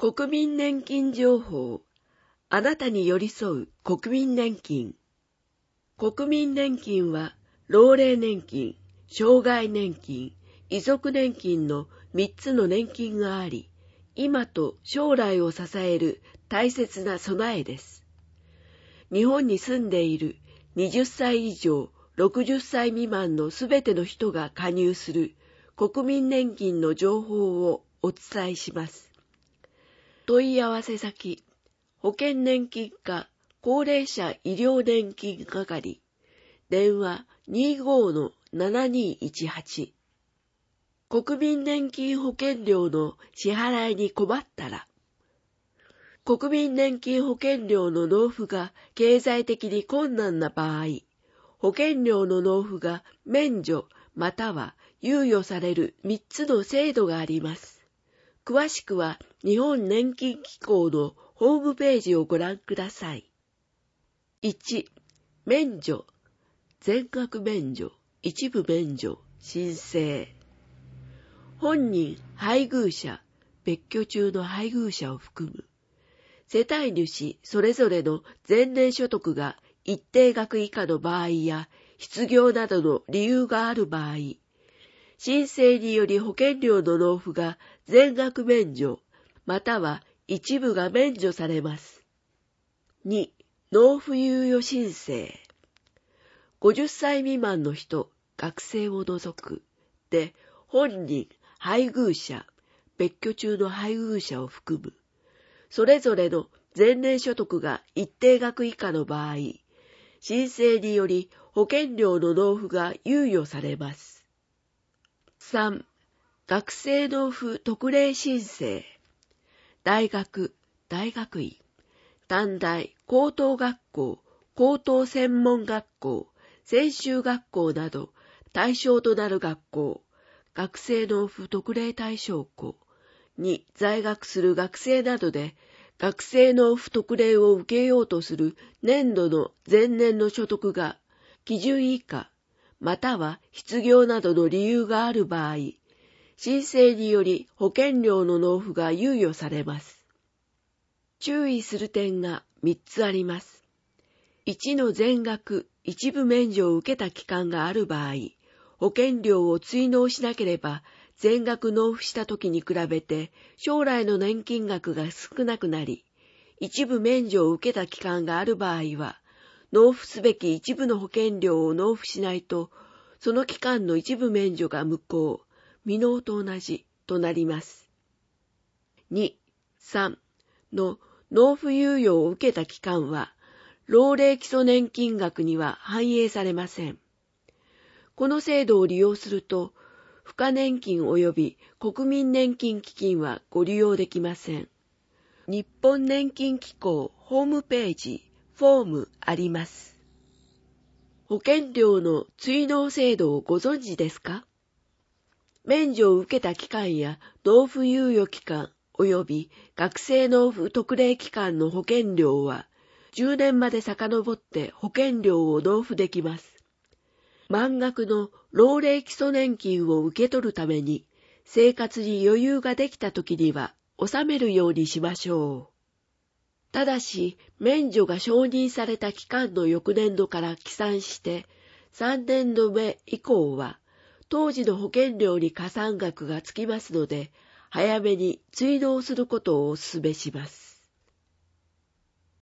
国民年金情報。あなたに寄り添う国民年金。国民年金は、老齢年金、障害年金、遺族年金の3つの年金があり、今と将来を支える大切な備えです。日本に住んでいる20歳以上60歳未満のすべての人が加入する国民年金の情報をお伝えします。問い合わせ先、保険年金課高齢者医療年金係、電話 25-7218。国民年金保険料の支払いに困ったら、国民年金保険料の納付が経済的に困難な場合、保険料の納付が免除または猶予される3つの制度があります。詳しくは日本年金機構のホームページをご覧ください。1、免除、全額免除、一部免除、申請。本人、配偶者、別居中の配偶者を含む。世帯主それぞれの前年所得が一定額以下の場合や失業などの理由がある場合、申請により保険料の納付が全額免除、または一部が免除されます。2、納付猶予申請。50歳未満の人、学生を除くで、本人、配偶者、別居中の配偶者を含む。それぞれの前年所得が一定額以下の場合、申請により保険料の納付が猶予されます。3. 学生納付特例申請。大学、大学院、短大、高等学校、高等専門学校、専修学校など対象となる学校、学生納付特例対象校に在学する学生などで、学生納付特例を受けようとする年度の前年の所得が基準以下、または失業などの理由がある場合、申請により保険料の納付が猶予されます。注意する点が3つあります。1の全額一部免除を受けた期間がある場合、保険料を追納しなければ全額納付した時に比べて将来の年金額が少なくなり、一部免除を受けた期間がある場合は、納付すべき一部の保険料を納付しないと、その期間の一部免除が無効、未納と同じとなります。2、3の納付猶予を受けた期間は、老齢基礎年金額には反映されません。この制度を利用すると、付加年金及び国民年金基金はご利用できません。日本年金機構ホームページ、フォームあります。保険料の追納制度をご存知ですか？免除を受けた期間や納付猶予期間及び学生納付特例期間の保険料は10年まで遡って保険料を納付できます。満額の老齢基礎年金を受け取るために生活に余裕ができた時には納めるようにしましょう。ただし、免除が承認された期間の翌年度から起算して3年度目以降は当時の保険料に加算額がつきますので、早めに追納することをお勧めします。